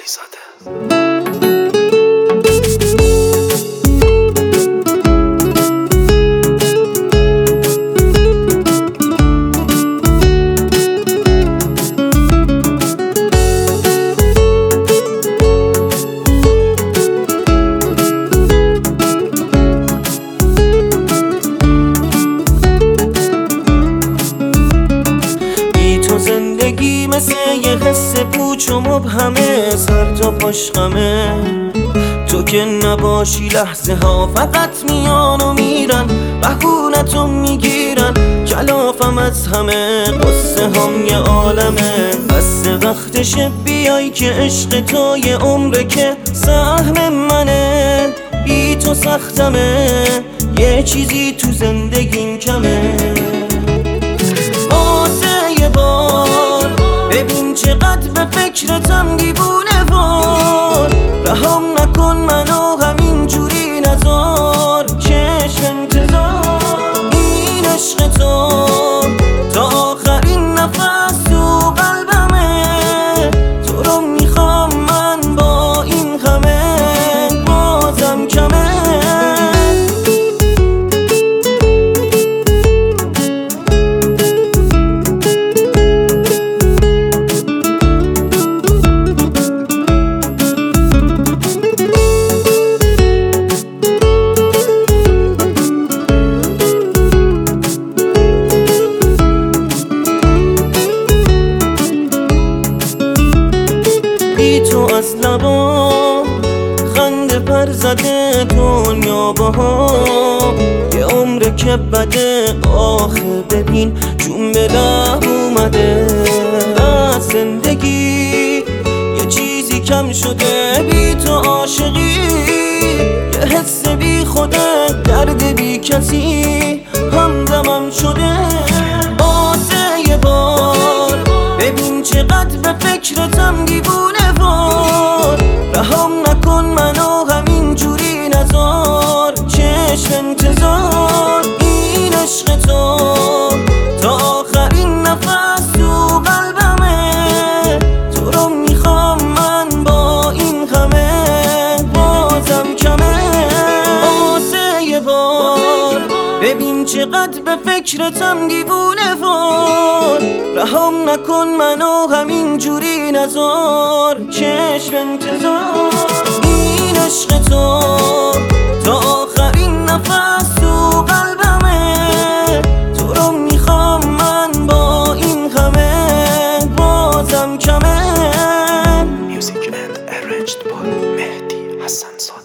زاده. زندگی مثل یه حس پوچ و مبهمه، سر تا پاش غمه. تو که نباشی لحظه ها فقط میان و میرن، بهونتو میگیرن، کلافم از همه. قصه هم یه عالمه، بس وقتشه بیای که عشق تو یه عمره که سهم منه. بی تو سختمه، یه چیزی تو زندگیم کمه. ببین چقدر به فکرتم دیوونه وار، رهام نکن منو همینجوری نذار. چشم انتظار این عشق تو تا آخرین نفس تو قلبمه. تو رو میخوام من با این همه، بازم کمه. تو از لبام خنده پر زده دنیا باها، یه عمره که بده. آخه ببین جون به لب اومده. از زندگی یه چیزی کم شده، بی تو عاشقی یه حس بی خوده. درد بی کسی همدمم شده. آسه یه بار ببین چقدر به فکرتم دیوونه وار، رهام نکن منو همینجوری نذار. چشم انتظار این عشق تو تا آخرین نفس تو قلبمه. تو رو میخوام من با این همه، بازم کمه. آسه یه بار ببین چقدر به فکرتم دیوونه وار، رهام نکن منو همینجوری نذار. چشم انتظار این عشق تو تا آخرین نفس تو قلبمه. تو رو میخوام من با این همه، بازم کمه. Music and arranged by Mehdi Hassan Zadeh.